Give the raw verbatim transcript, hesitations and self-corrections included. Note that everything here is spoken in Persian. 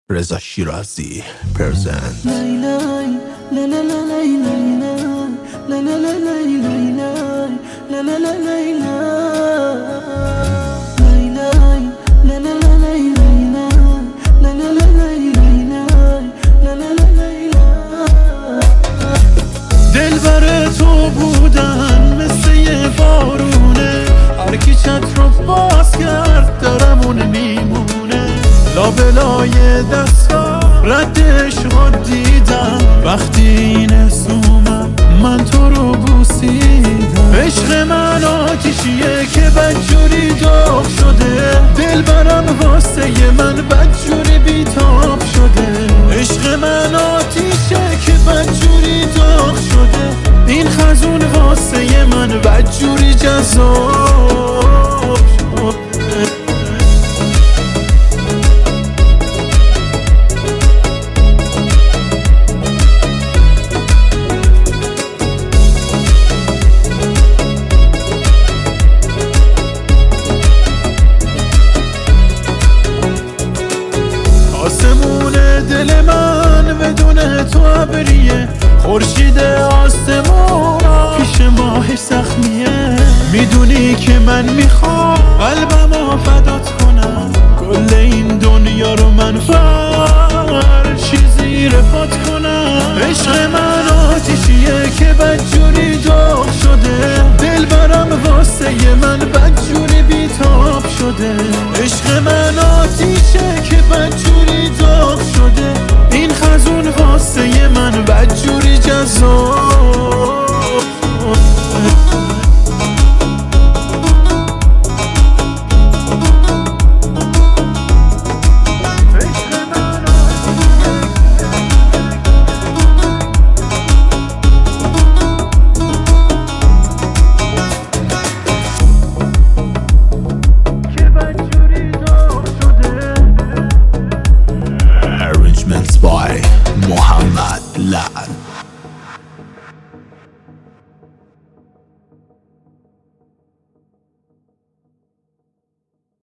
رضا شیرازی پرزنت. دلبر تو بودن مثل یه بارونه، هرکی چت رو باز کرد درمون میمونه. لابلای دستا ردش ها دیدم، وقتی این حس اومد من تو رو بوسیدم. عشق من آتیشیه که بدجوری داغ شده، دلبرم واسه من بدجوری بیتاب شده. عشق من آتیشه که بدجوری داغ شده، این خزون واسه من بدجوری جذاب شده. آسمون دل من بدون تو ابریه، خورشید آسمون پیش ماهش زخمیه. میدونی که من میخوام قلبمو فدات کنم، کل این دنیا رو من فرشی زیر پات کنم. عشق من آتیشیه که بدجوری داغ شده، دلبرم واسه من بدجوری بیتاب شده. عشق من